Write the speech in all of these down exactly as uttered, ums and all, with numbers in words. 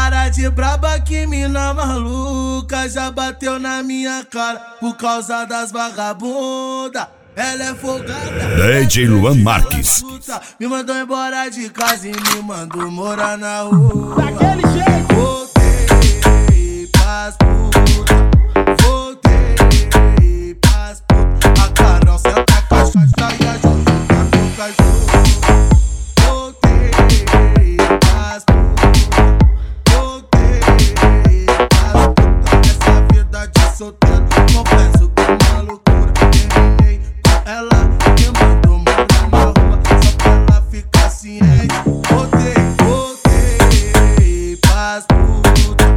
Cara de braba, que mina maluca, já bateu na minha cara por causa das vagabundas. Ela é folgada, D J Luan Marques. Me mandou embora de casa e me mandou morar na rua. Daquele jeito. Voltei pras putas, voltei pras putas. A Carol senta a cachaça e a Jojo tá com cachorro. Voltei pras putas, voltei pras putas. Essa vida de solteiro, confesso que é uma loucura. Terminei com ela, me mandou morar na rua, só pra ela ficar ciente. Voltei, voltei pras putas,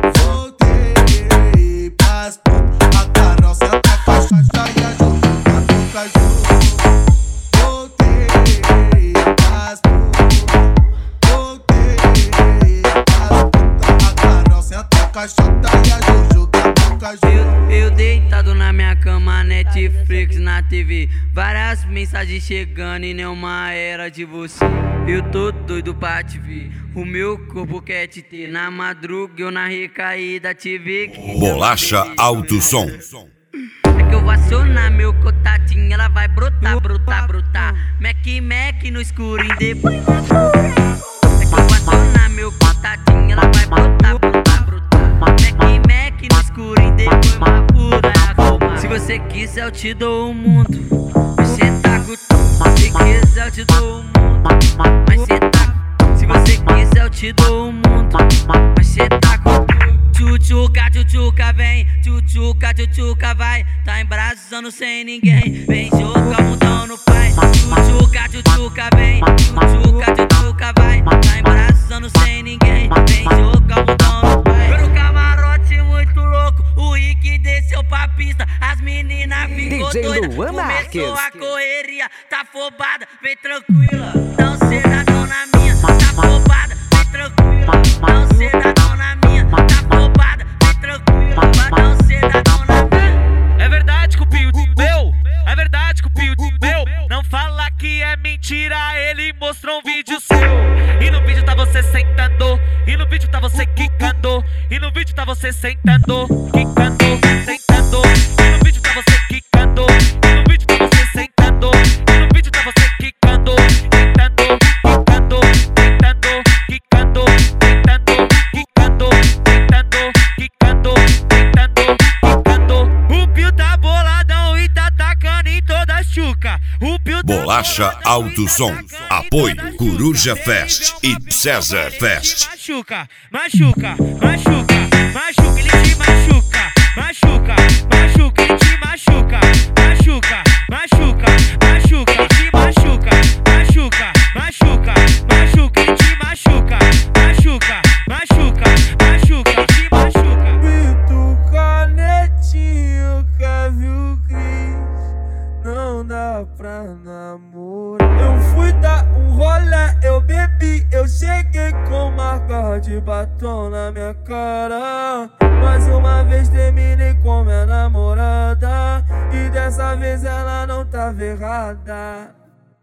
voltei pras putas. A Carol senta a cachaça e a Jojo tá com cachorro. Voltei pras putas, voltei pras putas. A Carol senta a cachaça e a Jojo tá com cachorro. Eu, eu deitado na minha cama, Netflix na T V, várias mensagens chegando e nenhuma era de você. Eu tô doido pra te ver, o meu corpo quer te ter. Na madruga eu na recaída te ver que Bolacha Alto Som. é que eu vou acionar meu contatinho, ela vai brotar, brotar, brotar. Mac, Mac no escuro e depois na rua. É que eu vou acionar meu contatinho, ela vai brotar, brotar, brotar. Mac, Mac no escuro e depois na rua. Se você quiser eu te dou o mundo, mas cê tá com tudo. Se quiser eu te dou o mundo, mas cê tá. Se você quiser eu te dou o mundo, mas cê tá com tudo. Tchutchuca, tchutchuca, vem, tchutchuca, tchutchuca, vai. Tá embraçando sem ninguém, vem jogar o mundão no pai. Tchutchuca, tchutchuca, vem, tchutchuca, tchutchuca, vai. Tá embraçando sem ninguém, vem jogar o mundão no pai. Foi no camarote muito louco, o Rick desceu pra pista. As meninas ficou D J doida, Luan Marques. começou a correria. Tá afobada, vem tranquila, não cedadão na minha. Tá afobada, vem tranquila, não cedadão na minha. Tá afobada, vem tranquila, não cedadão na minha. É verdade que o pio meu, é verdade que o pio meu. Não fala que é mentira, ele mostrou um vídeo seu. E no vídeo tá você sentando, e no vídeo tá você quicando, e no vídeo tá você sentando, quicando, sentando. E no vídeo tá você quicando, e no vídeo tá você sentando, e no vídeo tá você quicando, sentando, quicando, sentando, quicando, sentando, quicando, sentando, quicando, sentando, quicando. O pio tá boladão e tá tacando em toda a chuca. O pio tá Bolacha Alto Som. Apoio Coruja Fest e César Fest. Machuca, machuca, machuca, machuca, ele te machuca, machuca, machuca, ele te machuca, machuca, machuca, machuca, ele te machuca, machuca, machuca, machuca, ele te machuca, machuca, machuca, machuca, ele te machuca. Pito Canetinho, Kevin Cris, não dá pra namorar. Eu fui dar um rolê, eu bebi, eu cheguei com marca de batom na minha cara. Mais uma vez terminei com minha namorada, e dessa vez ela não tava errada.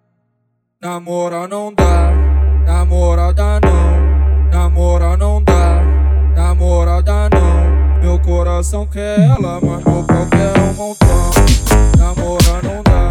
Namora não dá, namorada não, namora não dá, namorada não. Meu coração quer ela, mas meu pau quer um montão. Namora não dá.